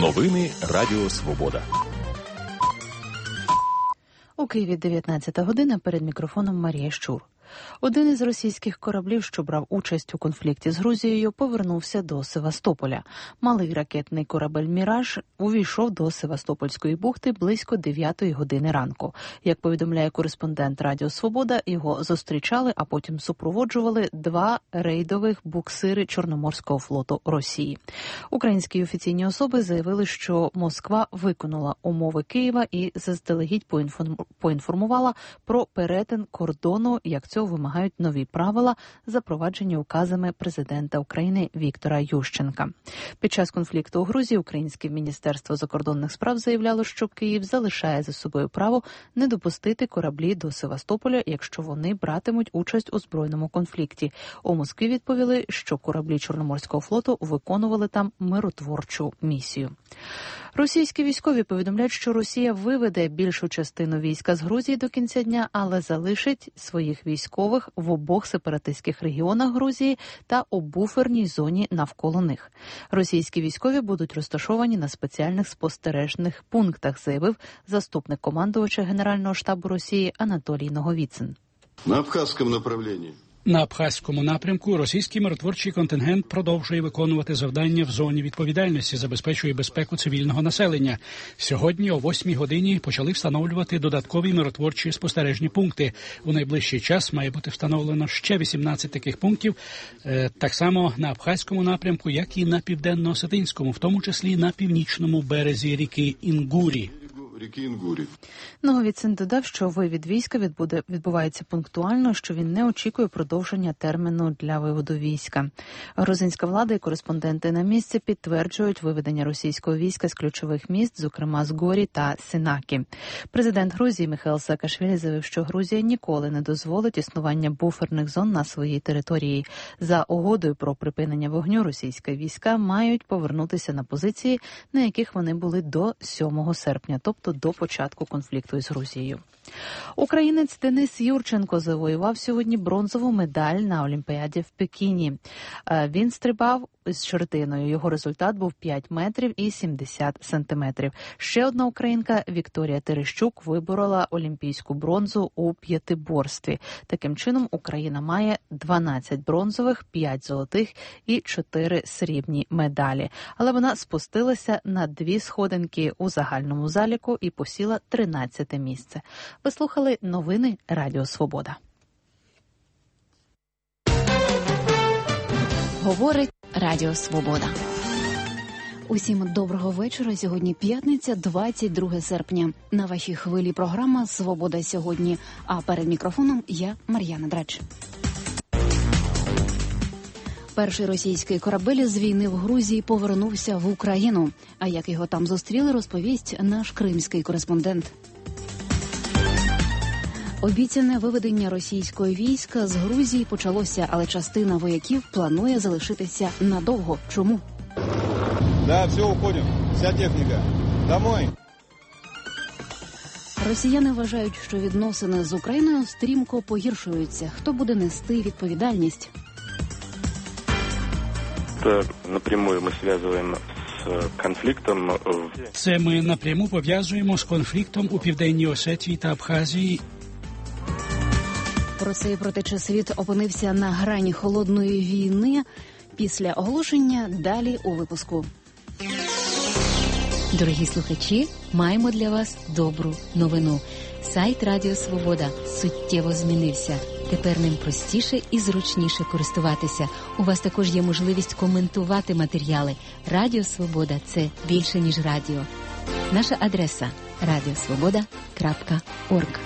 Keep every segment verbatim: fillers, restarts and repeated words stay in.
Новини Радіо Свобода. У Києві дев'ятнадцята година, перед мікрофоном Марія Щур. Один із російських кораблів, що брав участь у конфлікті з Грузією, повернувся до Севастополя. Малий ракетний корабель «Міраж» увійшов до Севастопольської бухти близько дев'ятої години ранку. Як повідомляє кореспондент Радіо Свобода, його зустрічали, а потім супроводжували два рейдових буксири Чорноморського флоту Росії. Українські офіційні особи заявили, що Москва виконала умови Києва і заздалегідь поінформувала про перетин кордону, як цього вимагають нові правила, запроваджені указами президента України Віктора Ющенка. Під час конфлікту у Грузії українське Міністерство закордонних справ заявляло, що Київ залишає за собою право не допустити кораблі до Севастополя, якщо вони братимуть участь у збройному конфлікті. У Москві відповіли, що кораблі Чорноморського флоту виконували там миротворчу місію. Російські військові повідомляють, що Росія виведе більшу частину війська з Грузії до кінця дня, але залишить своїх військових в обох сепаратистських регіонах Грузії та у буферній зоні навколо них. Російські військові будуть розташовані на спеціальних спостережних пунктах, заявив заступник командувача Генерального штабу Росії Анатолій Ноговіцин. На Абхазькому направленні. На Абхазькому напрямку російський миротворчий контингент продовжує виконувати завдання в зоні відповідальності, забезпечує безпеку цивільного населення. Сьогодні о восьмій годині почали встановлювати додаткові миротворчі спостережні пункти. У найближчий час має бути встановлено ще вісімнадцять таких пунктів, так само на Абхазькому напрямку, як і на Південно-Осетинському, в тому числі на північному березі ріки Інгурі. Ноговіцин додав, що вивід війська відбуде, відбувається пунктуально, що він не очікує продовження терміну для виводу війська. Грузинська влада і кореспонденти на місці підтверджують виведення російського війська з ключових міст, зокрема з Горі та Синакі. Президент Грузії Михаїл Саакашвілі заявив, що Грузія ніколи не дозволить існування буферних зон на своїй території. За угодою про припинення вогню російські війська мають повернутися на позиції, на яких вони були до сьомого серпня, тобто до початку конфлікту із Грузією. Українець Денис Юрченко завоював сьогодні бронзову медаль на Олімпіаді в Пекіні. Він стрибав з щоритиною. Його результат був п'ять метрів і сімдесят сантиметрів. Ще одна українка Вікторія Терещук виборола олімпійську бронзу у п'ятиборстві. Таким чином Україна має дванадцять бронзових, п'ять золотих і чотири срібні медалі. Але вона спустилася на дві сходинки у загальному заліку і посіла тринадцяте місце. Ви слухали новини Радіо Свобода. Говорить Радіо Свобода. Усім доброго вечора. Сьогодні п'ятниця, двадцять друге серпня. На вашій хвилі програма «Свобода сьогодні». А перед мікрофоном я, Мар'яна Драч. Перший російський корабель з війни в Грузії повернувся в Україну. А як його там зустріли, розповість наш кримський кореспондент. Обіцяне виведення російського війська з Грузії почалося, але частина вояків планує залишитися надовго. Чому? Да, все, уходимо. Вся техніка. Домой. Росіяни вважають, що відносини з Україною стрімко погіршуються. Хто буде нести відповідальність? Це напряму ми зв'язуємо з конфліктом. Це ми напряму пов'язуємо з конфліктом у Південній Осетії та Абхазії. Про це і про те, чи світ опинився на грані холодної війни. Після оголошення далі у випуску. Дорогі слухачі, маємо для вас добру новину. Сайт Радіо Свобода суттєво змінився. Тепер ним простіше і зручніше користуватися. У вас також є можливість коментувати матеріали. Радіо Свобода – це більше, ніж радіо. Наша адреса – радіосвобода крапка орг.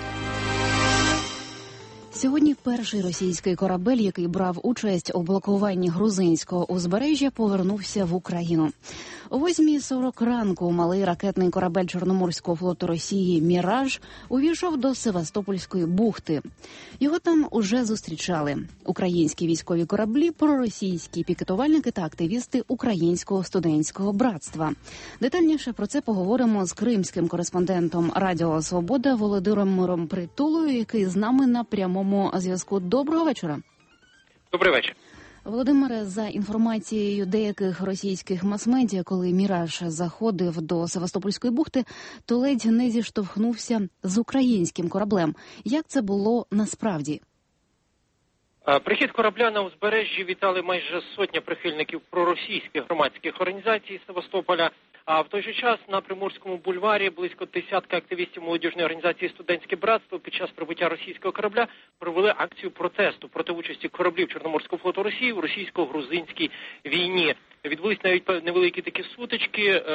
Сьогодні перший російський корабель, який брав участь у блокуванні грузинського узбережжя, повернувся в Україну. О восьмій сорок ранку малий ракетний корабель Чорноморського флоту Росії «Міраж» увійшов до Севастопольської бухти. Його там уже зустрічали українські військові кораблі, проросійські пікетувальники та активісти Українського студентського братства. Детальніше про це поговоримо з кримським кореспондентом Радіо Свобода Володимиром Притулою, який з нами на прямому зв'язку. Доброго вечора. Добрий вечір. Володимире, за інформацією деяких російських мас-медіа, коли «Міраж» заходив до Севастопольської бухти, то ледь не зіштовхнувся з українським кораблем. Як це було насправді? Прихід корабля на узбережжі вітали майже сотня прихильників проросійських громадських організацій Севастополя. А в той же час на Приморському бульварі близько десятка активістів молодіжної організації «Студентське братство» під час прибуття російського корабля провели акцію протесту проти участі кораблів Чорноморського флоту Росії у російсько-грузинській війні. Відбулись навіть невеликі такі сутички,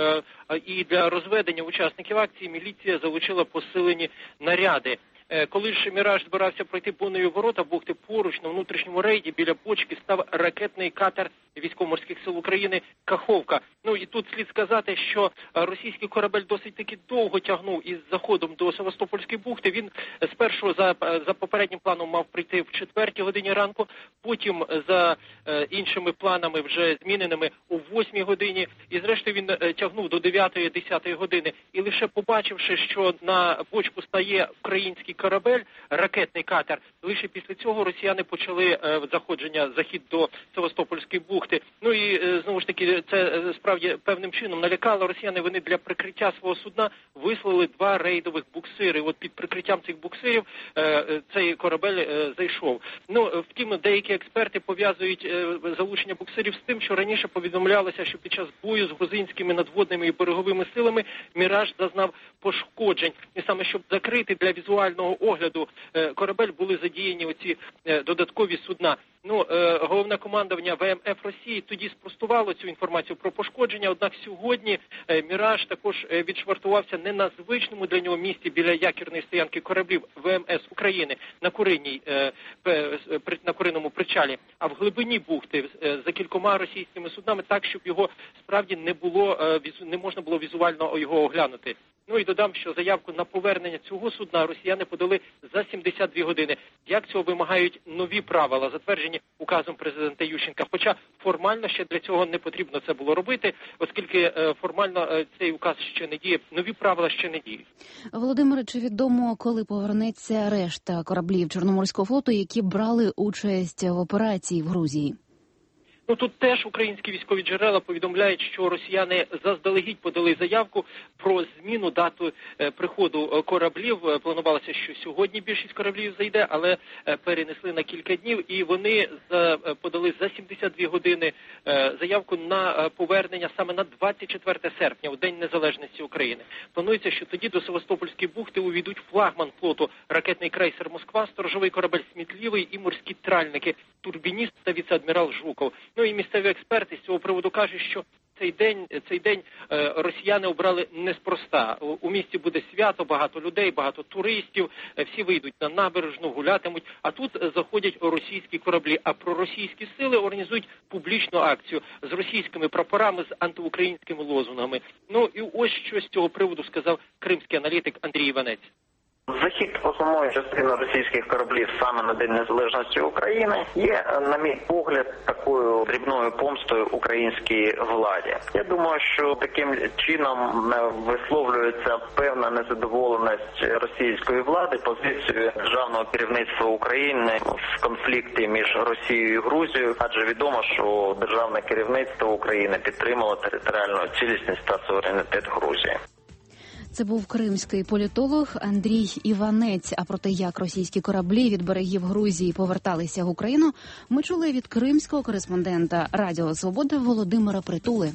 і для розведення учасників акції міліція залучила посилені наряди. Коли ж «Міраж» збирався пройти повною ворота бухти, поруч на внутрішньому рейді біля бочки став ракетний катер військово-морських сил України «Каховка». Ну і тут слід сказати, що російський корабель досить таки довго тягнув із заходом до Севастопольської бухти. Він спершу за, за попереднім планом мав прийти в четвертій годині ранку, потім за е, іншими планами вже зміненими у восьмій годині. І зрештою він е, тягнув до дев'ятої-десятої години. І лише побачивши, що на бочку стає український корабель, ракетний катер, лише після цього росіяни почали е, заходження, захід до Севастопольської бухти. Ну і е, знову ж таки, це е, справді певним чином налякало росіяни. Вони для прикриття свого судна вислали два рейдових буксири. От під прикриттям цих буксирів е, цей корабель е, зайшов. Ну, втім, деякі експерти пов'язують е, залучення буксирів з тим, що раніше повідомлялося, що під час бою з грузинськими надводними і береговими силами «Міраж» зазнав пошкоджень. І саме, щоб закрити для візуального огляду е, корабель, були задіяні оці е, додаткові судна. Ну, е, головне командування Ве Ем Еф Росії тоді спростувало цю інформацію про пошкодження, однак сьогодні е, «Міраж» також е, відшвартувався не на звичному для нього місці біля якірної стоянки кораблів Ве Ем Ес України на Куринній, е, при, на Куринному причалі, а в глибині бухти е, за кількома російськими суднами, так, щоб його справді не було, е, візу, не можна було візуально його оглянути. Ну і додам, що заявку на повернення цього судна росіяни подали за сімдесят дві години. Як цього вимагають нові правила, затверджені указом президента Ющенка. Хоча формально ще для цього не потрібно це було робити, оскільки е, формально е, цей указ ще не діє, нові правила ще не діють. Володимире, чи відомо, коли повернеться решта кораблів Чорноморського флоту, які брали участь в операції в Грузії? Ну, тут теж українські військові джерела повідомляють, що росіяни заздалегідь подали заявку про зміну дату е, приходу кораблів. Планувалося, що сьогодні більшість кораблів зайде, але е, перенесли на кілька днів. І вони за, е, подали за сімдесят дві години е, заявку на е, повернення саме на двадцять четверте серпня, у День Незалежності України. Планується, що тоді до Севастопольської бухти увійдуть флагман флоту ракетний крейсер «Москва», сторожовий корабель «Смітливий» і морські тральники, турбініст та віце-адмірал Жуков. Ну і місцеві експерти з цього приводу кажуть, що цей день, цей день е, росіяни обрали неспроста. У, у місті буде свято, багато людей, багато туристів, е, всі вийдуть на набережну, гулятимуть, а тут е, заходять російські кораблі, а проросійські сили організують публічну акцію з російськими прапорами, з антиукраїнськими лозунгами. Ну і ось що з цього приводу сказав кримський аналітик Андрій Іванець. Захід основної частини російських кораблів саме на День Незалежності України є, на мій погляд, такою дрібною помстою українській владі. Я думаю, що таким чином висловлюється певна незадоволеність російської влади позицією державного керівництва України в конфлікті між Росією і Грузією, адже відомо, що державне керівництво України підтримало територіальну цілісність та суверенітет Грузії. Це був кримський політолог Андрій Іванець. А про те, як російські кораблі від берегів Грузії поверталися в Україну, ми чули від кримського кореспондента Радіо Свобода Володимира Притули.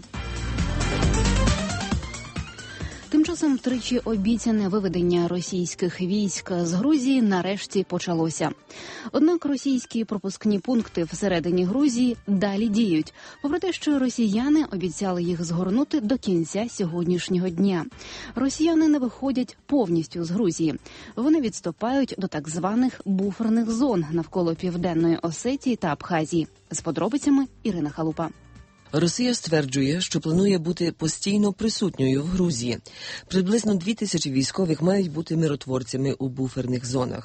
Тим часом тричі обіцяне виведення російських військ з Грузії нарешті почалося. Однак російські пропускні пункти всередині Грузії далі діють, попри те, що росіяни обіцяли їх згорнути до кінця сьогоднішнього дня. Росіяни не виходять повністю з Грузії. Вони відступають до так званих буферних зон навколо Південної Осетії та Абхазії. З подробицями Ірина Халупа. Росія стверджує, що планує бути постійно присутньою в Грузії. Приблизно дві тисячі військових мають бути миротворцями у буферних зонах.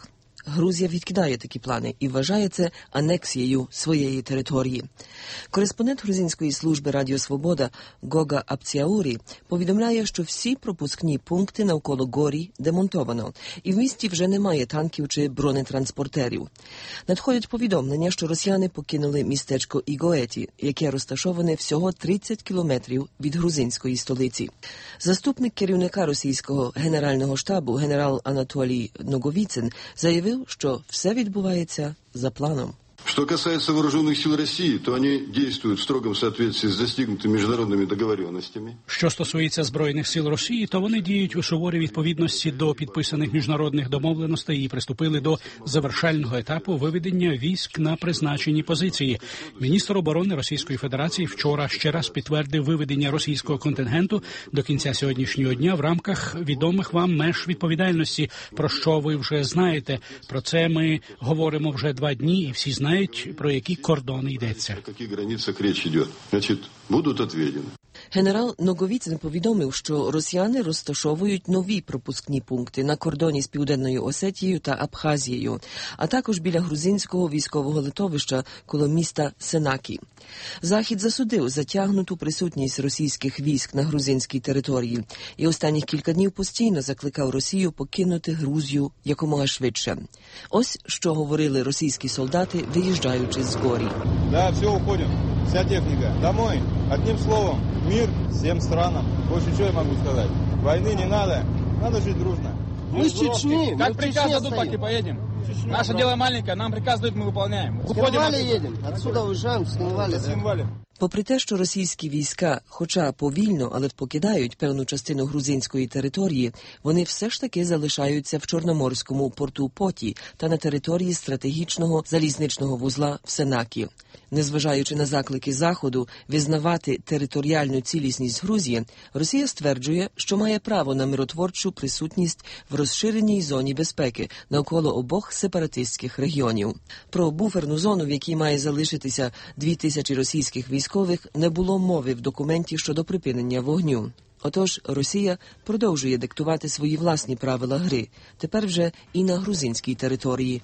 Грузія відкидає такі плани і вважає це анексією своєї території. Кореспондент грузинської служби Радіо Свобода Гога Апціаурі повідомляє, що всі пропускні пункти навколо Горі демонтовано, і в місті вже немає танків чи бронетранспортерів. Надходять повідомлення, що росіяни покинули містечко Ігоеті, яке розташоване всього тридцять кілометрів від грузинської столиці. Заступник керівника російського генерального штабу генерал Анатолій Ноговіцин заявив, що все відбувається за планом. Что касается вооруженных сил России, то они действуют в строгом соответствии с достигнутыми международными договоренностями. Що стосується Збройних сил Росії, то вони діють у суворій відповідності до підписаних міжнародних домовленостей і приступили до завершального етапу виведення військ на призначені позиції. Міністр оборони Російської Федерації вчора ще раз підтвердив виведення російського контингенту до кінця сьогоднішнього дня в рамках відомих вам меж відповідальності, про що ви вже знаєте. Про це ми говоримо вже два дні, і всі знають, про які кордони йдеться. О яких границях річ йде? Значить, будуть відведені. Генерал Ноговіцин повідомив, що росіяни розташовують нові пропускні пункти на кордоні з Південною Осетією та Абхазією, а також біля грузинського військового литовища коло міста Сенакі. Захід засудив затягнуту присутність російських військ на грузинській території і останніх кілька днів постійно закликав Росію покинути Грузію якомога швидше. Ось що говорили російські солдати, виїжджаючи з Горі. Да, все, уходим. Вся техника. Домой. Одним словом, мир всем странам. Больше что я могу сказать? Войны не надо. Надо жить дружно. Мы с Чечни. Как приказ дадут, так и поедем. Наше дело маленькое, нам приказ дают, мы выполняем. С Кенвали едем. Отсюда уезжаем, с Кенвали. Попри те, що російські війська, хоча повільно, але покидають певну частину грузинської території, вони все ж таки залишаються в Чорноморському порту Поті та на території стратегічного залізничного вузла в Сенакі. Незважаючи на заклики Заходу визнавати територіальну цілісність Грузії, Росія стверджує, що має право на миротворчу присутність в розширеній зоні безпеки навколо обох сепаратистських регіонів. Про буферну зону, в якій має залишитися дві тисячі російських військових, не було мови в документі щодо припинення вогню. Отож, Росія продовжує диктувати свої власні правила гри, тепер вже і на грузинській території.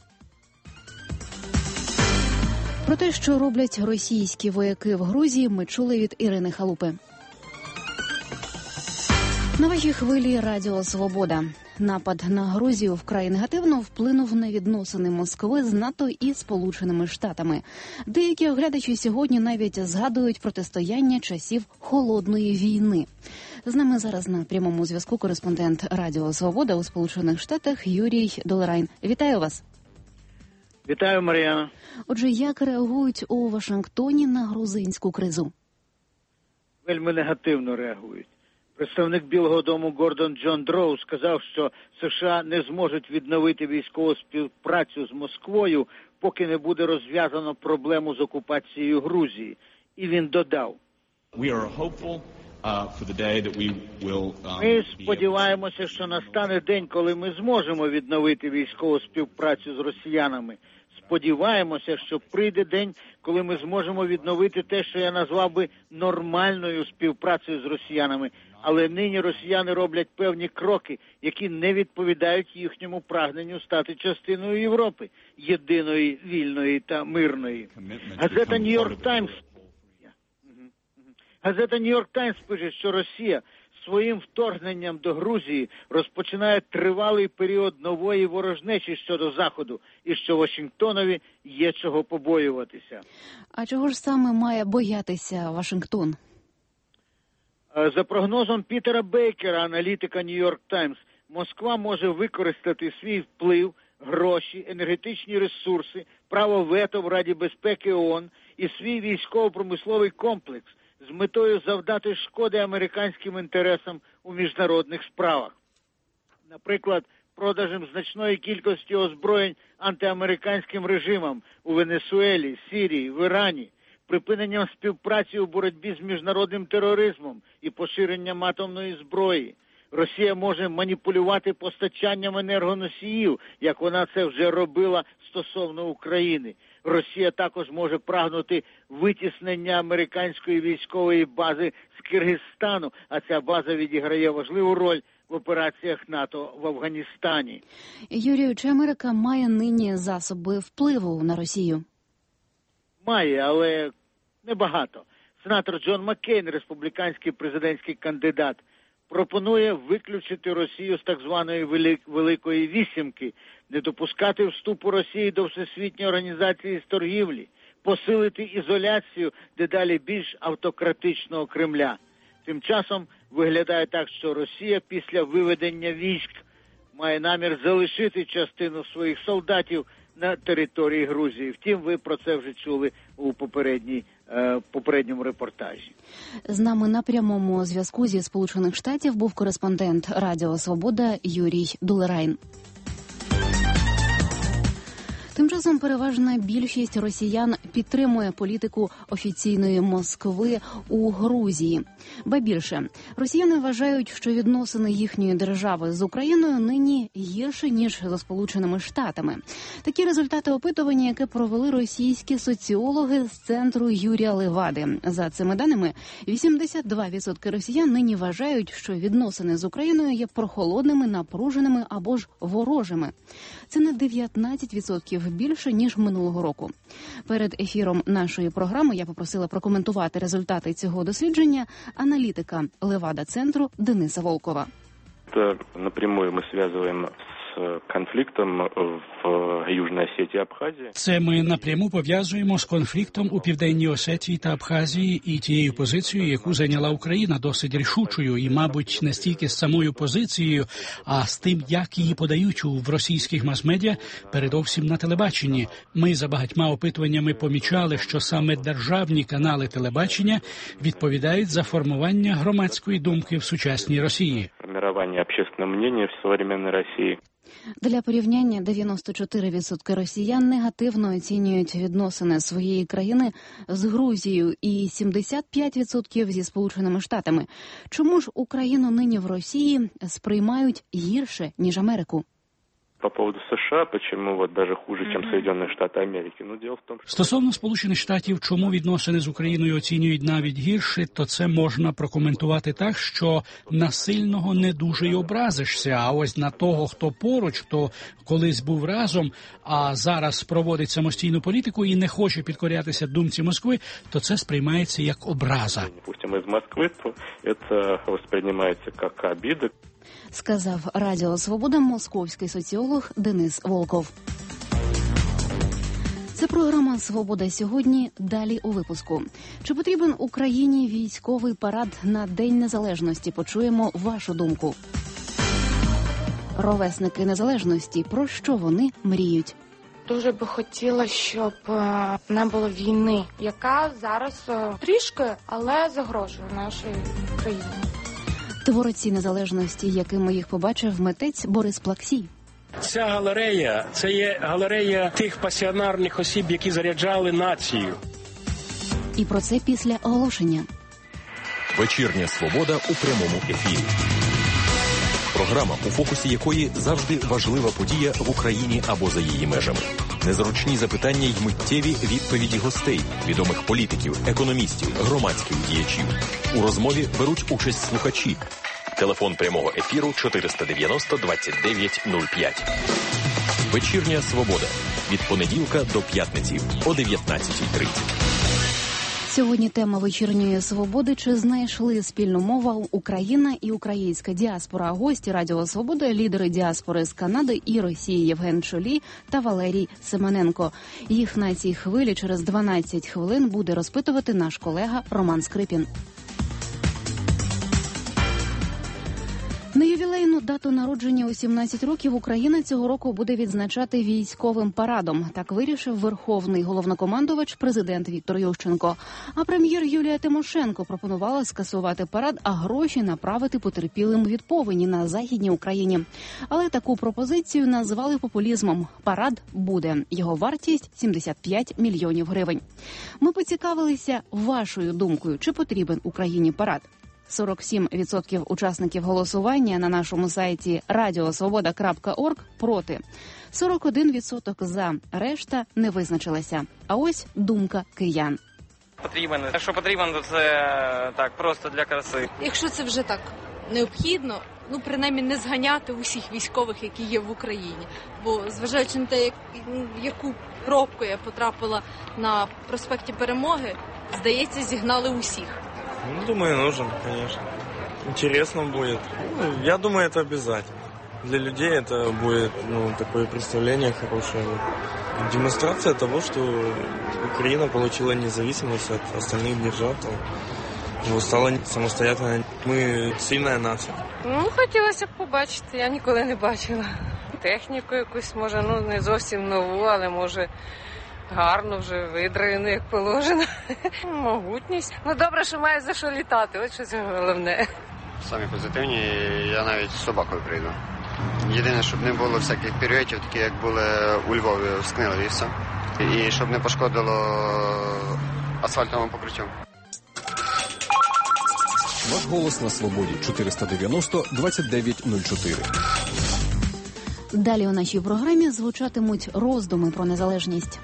Про те, що роблять російські вояки в Грузії, ми чули від Ірини Халупи. На вашій хвилі Радіо Свобода. Напад на Грузію вкрай негативно вплинув на відносини Москви з НАТО і Сполученими Штатами. Деякі оглядачі сьогодні навіть згадують протистояння часів Холодної війни. З нами зараз на прямому зв'язку кореспондент Радіо Свобода у Сполучених Штатах Юрій Долерайн. Вітаю вас. Вітаю, Мар'яна. Отже, як реагують у Вашингтоні на грузинську кризу? Вельми негативно реагують. Представник Білого дому Гордон Джон Дроу сказав, що США не зможуть відновити військову співпрацю з Москвою, поки не буде розв'язано проблему з окупацією Грузії. І він додав: Ми сподіваємося, що настане день, коли ми зможемо відновити військову співпрацю з росіянами. Сподіваємося, що прийде день, коли ми зможемо відновити те, що я назвав би нормальною співпрацею з росіянами. Але нині росіяни роблять певні кроки, які не відповідають їхньому прагненню стати частиною Європи, єдиної, вільної та мирної. Газета «Нью-Йорк Таймс» Газета «Нью-Йорк Таймс» пише, що Росія своїм вторгненням до Грузії розпочинає тривалий період нової ворожнечі щодо Заходу, і що Вашингтонові є чого побоюватися. А чого ж саме має боятися Вашингтон? За прогнозом Пітера Бейкера, аналітика «Нью-Йорк Таймс», Москва може використати свій вплив, гроші, енергетичні ресурси, право вето в Раді безпеки ООН і свій військово-промисловий комплекс з метою завдати шкоди американським інтересам у міжнародних справах. Наприклад, продажем значної кількості озброєнь антиамериканським режимам у Венесуелі, Сирії, в Ірані, припиненням співпраці у боротьбі з міжнародним тероризмом і поширенням атомної зброї. Росія може маніпулювати постачанням енергоносіїв, як вона це вже робила стосовно України. Росія також може прагнути витіснення американської військової бази з Киргизстану, а ця база відіграє важливу роль в в операціях НАТО в Афганістані. Юрію, чи Америка має нині засоби впливу на Росію? Має, але небагато. Сенатор Джон Маккейн, республіканський президентський кандидат, пропонує виключити Росію з так званої Великої Вісімки, не допускати вступу Росії до Всесвітньої організації з торгівлі, посилити ізоляцію дедалі більш автократичного Кремля. Тим часом виглядає так, що Росія після виведення військ має намір залишити частину своїх солдатів на території Грузії. Втім, ви про це вже чули у попередній, е, попередньому репортажі. З нами на прямому зв'язку зі Сполучених Штатів був кореспондент Радіо Свобода Юрій Дулерайн. Тим часом переважна більшість росіян підтримує політику офіційної Москви у Грузії. Ба більше, росіяни вважають, що відносини їхньої держави з Україною нині гірші, ніж зі Сполученими Штатами. Такі результати опитування, яке провели російські соціологи з центру Юрія Левади. За цими даними, вісімдесят два відсотки росіян нині вважають, що відносини з Україною є прохолодними, напруженими або ж ворожими. Це на дев'ятнадцять відсотків більше, ніж минулого року. Перед ефіром нашої програми я попросила прокоментувати результати цього дослідження аналітика Левада-центру Дениса Волкова. Это напрямую мы связываем с конфликтом в Южной Осетии и Абхазии. Це ми напряму пов'язуємо з конфліктом у Південній Осетії та Абхазії і тією позицією, яку зайняла Україна, досить рішучою і, мабуть, не стільки з самою позицією, а з тим, як її подають в російських мас-медіа, передовсім на телебаченні. Ми за багатьма опитуваннями помічали, що саме державні канали телебачення відповідають за формування громадської думки в сучасній Росії. Формирование общественного мнения в современной России. Для порівняння, дев'яносто чотири відсотки росіян негативно оцінюють відносини своєї країни з Грузією і сімдесят п'ять відсотків зі Сполученими Штатами. Чому ж Україну нині в Росії сприймають гірше, ніж Америку? По поводу США, почему вот даже хуже, чем Соединенные Штаты Америки? Ну, дело в том, что... Стосовно Сполучених Штатів, чому відносини з Україною оцінюють навіть гірше, то це можна прокоментувати так, що на сильного не дуже й образишся, а ось на того, хто поруч, хто колись був разом, а зараз проводить самостійну політику і не хоче підкорятися думці Москви, то це сприймається як образа. Допустим, із Москви, то це восприймається як обіда. Сказав Радіо Свобода московський соціолог Денис Волков. Це програма «Свобода сьогодні». Далі у випуску. Чи потрібен Україні військовий парад на День Незалежності? Почуємо вашу думку. Ровесники Незалежності. Про що вони мріють? Дуже би хотіла, щоб не було війни, яка зараз трішки, але загрожує нашій країні. Творці незалежності, якими їх побачив митець Борис Плаксій. Ця галерея – це є галерея тих пасіонарних осіб, які заряджали націю. І про це після оголошення. Вечірня свобода у прямому ефірі. Програма, у фокусі якої завжди важлива подія в Україні або за її межами. Незручні запитання й миттєві відповіді гостей, відомих політиків, економістів, громадських діячів. У розмові беруть участь слухачі. Телефон прямого ефіру чотириста дев'яносто двадцять дев'ять нуль п'ять. Вечірня свобода. Від понеділка до п'ятниці о дев'ятнадцятій тридцять. Сьогодні тема вечірньої свободи. Чи знайшли спільну мову Україна і українська діаспора? Гості Радіо Свобода, лідери діаспори з Канади і Росії Євген Чолій та Валерій Семененко. Їх на цій хвилі через дванадцять хвилин буде розпитувати наш колега Роман Скрипін. На ювілейну дату народження у сімнадцять років Україна цього року буде відзначати військовим парадом. Так вирішив верховний головнокомандувач президент Віктор Ющенко. А прем'єр Юлія Тимошенко пропонувала скасувати парад, а гроші направити потерпілим від повені на Західній Україні. Але таку пропозицію назвали популізмом. Парад буде. Його вартість – сімдесят п'ять мільйонів гривень. Ми поцікавилися вашою думкою, чи потрібен Україні парад. сорок сім відсотків учасників голосування на нашому сайті радіосвобода крапка орг проти. сорок один відсоток за. Решта не визначилася. А ось думка киян. Потрібен. Якщо потрібен, то це так, просто для краси. Якщо це вже так необхідно, ну, принаймні, не зганяти усіх військових, які є в Україні. Бо, зважаючи на те, як, яку пробку я потрапила на проспекті Перемоги, здається, зігнали усіх. Ну, думаю, нужен, конечно. Интересно будет. Ну, я думаю, это обязательно. Для людей это будет, ну, такое представление хорошее. Демонстрация того, что Украина получила независимость от остальных держав, стала самостоятельной. Мы сильная нація. Ну, хотілося б побачити, я ніколи не бачила. Техніку якусь, може, ну, не зовсім нову, але, може, гарно вже видраєну, як положено. Могутність. Ну, добре, що має за що літати, ось щось головне. Самі позитивні, я навіть з собакою прийду. Єдине, щоб не було всяких піруетів, такі як були у Львові в Скнилові, все. І щоб не пошкодило асфальтовому покриттю. Ваш голос на свободі. чотириста дев'яносто двадцять дев'ять нуль чотири. Далі у нашій програмі звучатимуть роздуми про незалежність.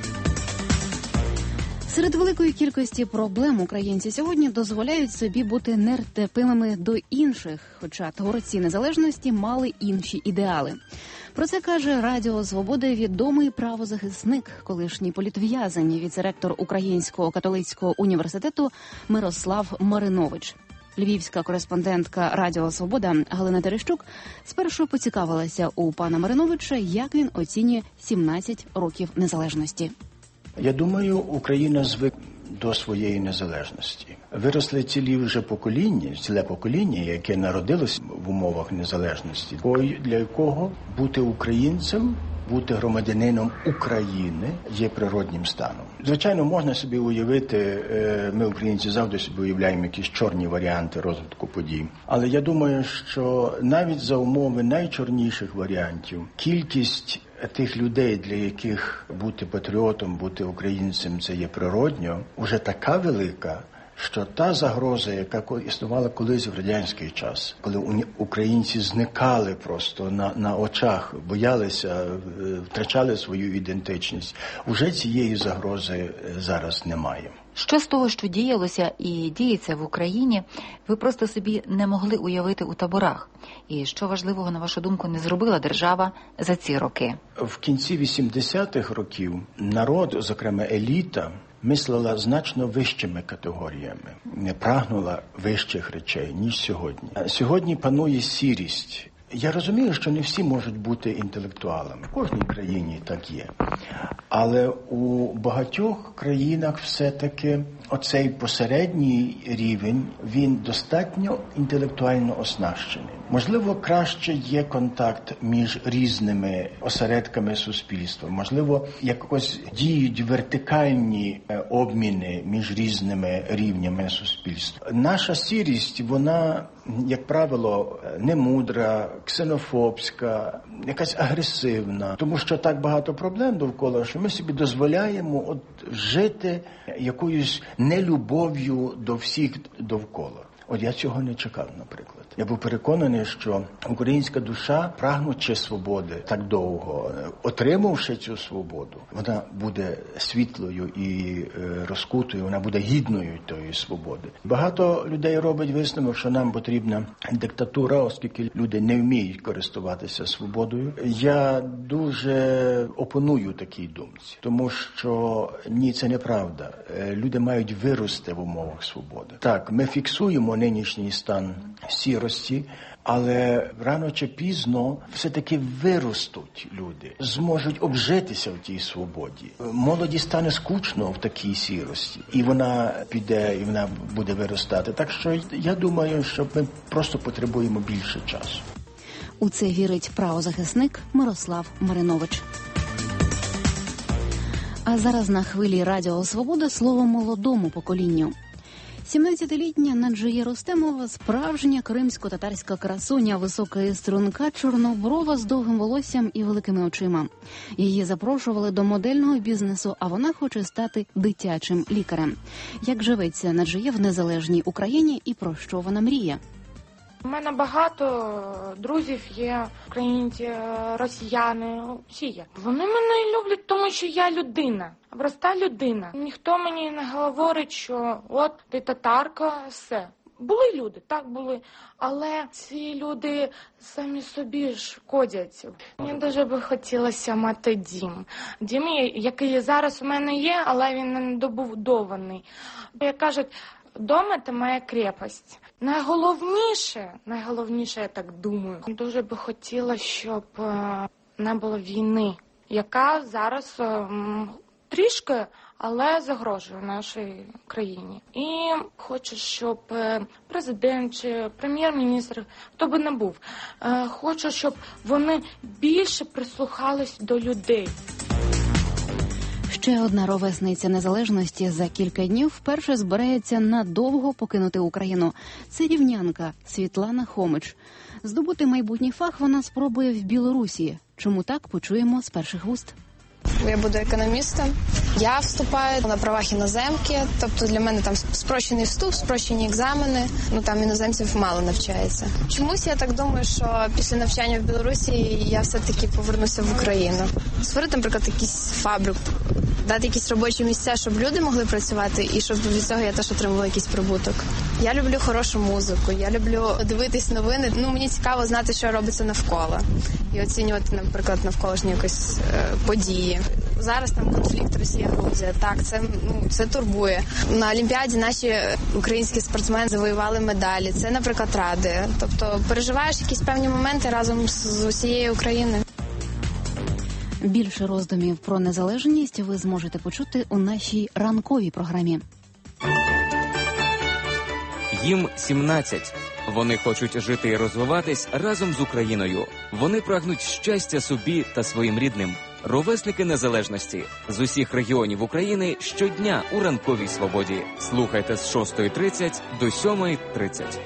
Серед великої кількості проблем українці сьогодні дозволяють собі бути нетерпимими до інших, хоча творці незалежності мали інші ідеали. Про це каже Радіо Свобода відомий правозахисник, колишній політв'язень, віцеректор Українського католицького університету Мирослав Маринович. Львівська кореспондентка Радіо Свобода Галина Терещук спершу поцікавилася у пана Мариновича, як він оцінює сімнадцять років незалежності. Я думаю, Україна звик до своєї незалежності. Виросли цілі вже покоління, ціле покоління, яке народилось в умовах незалежності, для якого бути українцем, бути громадянином України є природнім станом. Звичайно, можна собі уявити, ми, українці, завжди собі уявляємо якісь чорні варіанти розвитку подій. Але я думаю, що навіть за умови найчорніших варіантів, кількість тих людей, для яких бути патріотом, бути українцем – це є природньо, вже така велика, що та загроза, яка існувала колись в радянський час, коли українці зникали просто на, на очах, боялися, втрачали свою ідентичність, уже цієї загрози зараз немає. Що з того, що діялося і діється в Україні, ви просто собі не могли уявити у таборах? І що важливого, на вашу думку, не зробила держава за ці роки? В кінці вісімдесятих років народ, зокрема еліта, мислила значно вищими категоріями, не прагнула вищих речей, ніж сьогодні. Сьогодні панує сірість. Я розумію, що не всі можуть бути інтелектуалами. В кожній країні так є. Але у багатьох країнах все-таки оцей посередній рівень, він достатньо інтелектуально оснащений. Можливо, краще є контакт між різними осередками суспільства. Можливо, якось діють вертикальні обміни між різними рівнями суспільства. Наша сірість, вона, як правило, немудра, ксенофобська, якась агресивна. Тому що так багато проблем довкола, що ми собі дозволяємо от жити якоюсь нелюбов'ю до всіх довкола. От я цього не чекав, наприклад. Я був переконаний, що українська душа, прагнучи свободи так довго, отримавши цю свободу, вона буде світлою і розкутою, вона буде гідною тої свободи. Багато людей робить висновок, що нам потрібна диктатура, оскільки люди не вміють користуватися свободою. Я дуже опоную такій думці, тому що ні, це неправда. Люди мають вирости в умовах свободи. Так, ми фіксуємо нинішній стан сірості, але рано чи пізно все-таки виростуть люди, зможуть обжитися в тій свободі. Молоді стане скучно в такій сірості, і вона піде, і вона буде виростати. Так що я думаю, що ми просто потребуємо більше часу. У це вірить правозахисник Мирослав Маринович. А зараз на хвилі Радіо Свобода слово молодому поколінню. сімнадцятилітня Наджия Рустемова – справжня кримсько-татарська красуня, висока і струнка, чорноброва з довгим волоссям і великими очима. Її запрошували до модельного бізнесу, а вона хоче стати дитячим лікарем. Як живеться Наджия в незалежній Україні і про що вона мріє? У мене багато друзів є, українці, росіяни, всі є. Вони мене люблять, тому що я людина, проста людина. Ніхто мені не говорить, що от ти татарка, все. Були люди, так були, але ці люди самі собі шкодять. Мені дуже би хотілося мати дім. Дім, який зараз у мене є, але він не добудований. Як кажуть, дома – це моя крепость. Найголовніше, найголовніше, я так думаю, дуже би хотіла, щоб не було війни, яка зараз трішки, але загрожує нашій країні. І хочу, щоб президент чи прем'єр-міністр, хто би не був, хочу, щоб вони більше прислухались до людей. Ще одна ровесниця незалежності за кілька днів вперше збирається надовго покинути Україну. Це рівнянка Світлана Хомич. Здобути майбутній фах вона спробує в Білорусі. Чому так, почуємо з перших вуст. Я буду економістом. Я вступаю на правах іноземки, тобто для мене там спрощений вступ, спрощені екзамени, ну там іноземців мало навчається. Чомусь я так думаю, що після навчання в Білорусі я все-таки повернуся в Україну. Створити, наприклад, якийсь фабрику, дати якісь робочі місця, щоб люди могли працювати і щоб від цього я теж отримувала якийсь прибуток. Я люблю хорошу музику, я люблю дивитись новини, ну мені цікаво знати, що робиться навколо і оцінювати, наприклад, навколишні якісь е, події. Зараз там конфлікт Росія-Грузія, так, це, ну, це турбує. На Олімпіаді наші українські спортсмени завоювали медалі, це, наприклад, радує. Тобто переживаєш якісь певні моменти разом з, з усією Україною. Більше роздумів про незалежність ви зможете почути у нашій ранковій програмі. Їм сімнадцять. Вони хочуть жити і розвиватись разом з Україною. Вони прагнуть щастя собі та своїм рідним. Ровесники незалежності з усіх регіонів України щодня у ранковій свободі. Слухайте з шостої тридцять до сьомої тридцять.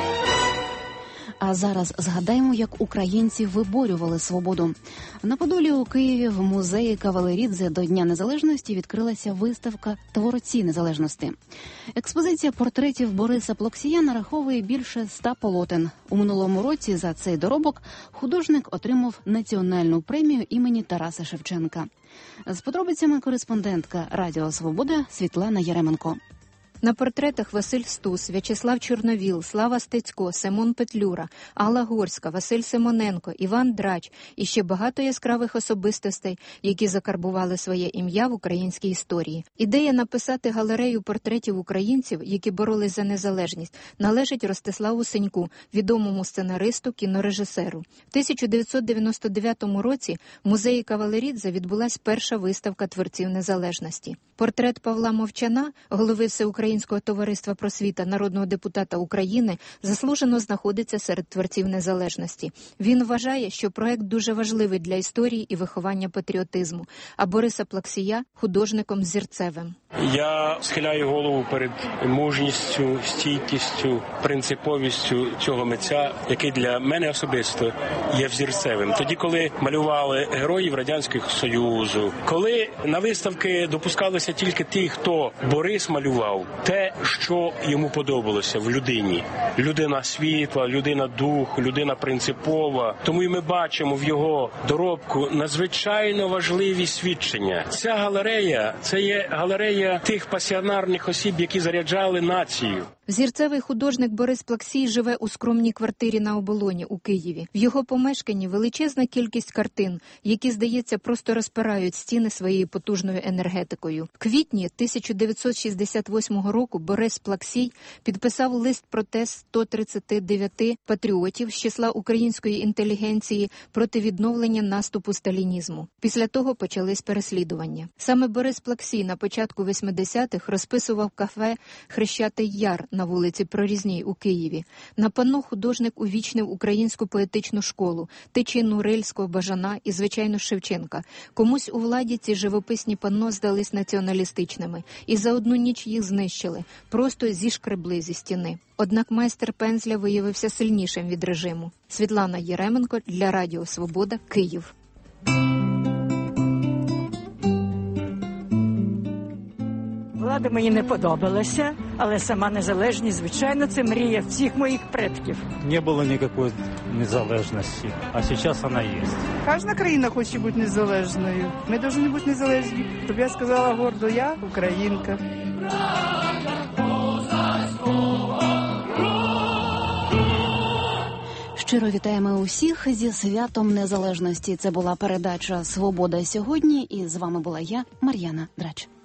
А зараз згадаємо, як українці виборювали свободу. На Подолі у Києві в музеї Кавалерідзе до Дня Незалежності відкрилася виставка «Творці незалежності». Експозиція портретів Бориса Плоксія нараховує більше ста полотен. У минулому році за цей доробок художник отримав національну премію імені Тараса Шевченка. З подробицями кореспондентка Радіо Свобода Світлана Яременко. На портретах Василь Стус, В'ячеслав Чорновіл, Слава Стецько, Симон Петлюра, Алла Горська, Василь Симоненко, Іван Драч і ще багато яскравих особистостей, які закарбували своє ім'я в українській історії. Ідея написати галерею портретів українців, які боролись за незалежність, належить Ростиславу Сеньку, відомому сценаристу, кінорежисеру. В тисяча дев'ятсот дев'яносто дев'ятому році в музеї Кавалерідзе відбулась перша виставка творців незалежності. Портрет Павла Мовчана, голови Всеукраїнського товариства просвіта, народного депутата України, заслужено знаходиться серед творців незалежності. Він вважає, що проект дуже важливий для історії і виховання патріотизму, а Бориса Плоксія – художником зірцевим. Я схиляю голову перед мужністю, стійкістю, принциповістю цього митця, який для мене особисто є взірцевим. Тоді, коли малювали героїв Радянського Союзу, коли на виставки допускалися тільки ті, хто Борис малював, те, що йому подобалося в людині. Людина світла, людина духу, людина принципова. Тому і ми бачимо в його доробку надзвичайно важливі свідчення. Ця галерея – це є галерея тих пасіонарних осіб, які заряджали націю. Взірцевий художник Борис Плоксій живе у скромній квартирі на Оболоні у Києві. В його помешканні величезна кількість картин, які, здається, просто розпирають стіни своєю потужною енергетикою. В квітні тисяча дев'ятсот шістдесят восьмого року Борис Плоксій підписав лист протест ста тридцяти дев'яти патріотів з числа української інтелігенції проти відновлення наступу сталінізму. Після того почались переслідування. Саме Борис Плоксій на початку восьмидесятих розписував кафе «Хрещатий Яр» на вулиці Прорізній у Києві. На панно художник увічнив українську поетичну школу, тичину Рильського, Бажана і, звичайно, Шевченка. Комусь у владі ці живописні панно здались націоналістичними, і за одну ніч їх знищили, просто зішкребли зі стіни. Однак майстер пензля виявився сильнішим від режиму. Світлана Єременко для Радіо Свобода, Київ. Влада мені не подобалася, але сама незалежність, звичайно, це мрія всіх моїх предків. Не було ніякої незалежності, а зараз вона є. Кожна країна хоче бути незалежною. Ми повинні бути незалежні. Щоб я сказала гордо, я українка. Щиро вітаємо усіх зі святом Незалежності. Це була передача «Свобода сьогодні» і з вами була я, Мар'яна Драч.